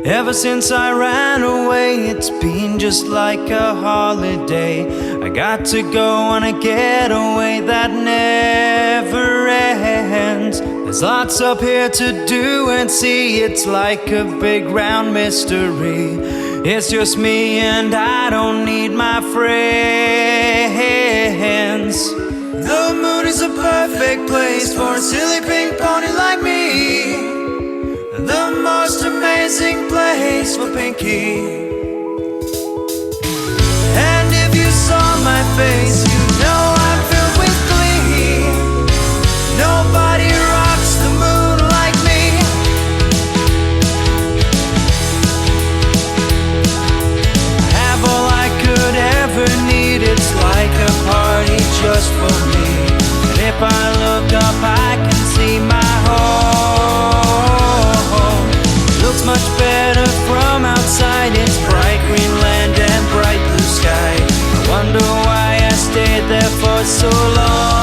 Ever since I ran away, it's been just like a holiday. I got to go on a getaway that never ends. There's lots up here to do and see. It's like a big round mystery. It's just me and I don't need my friends. The moon is a perfect place for a silly pink pony like me. The most amazing place for Pinky. And if you saw my face, you know I'm filled with glee. Nobody rocks the moon like me. I have all I could ever need. It's like a party just for me. And if I look up, I can see my home. Looks much better from outside. It's bright green land and bright blue sky. I wonder why I stayed there for so long.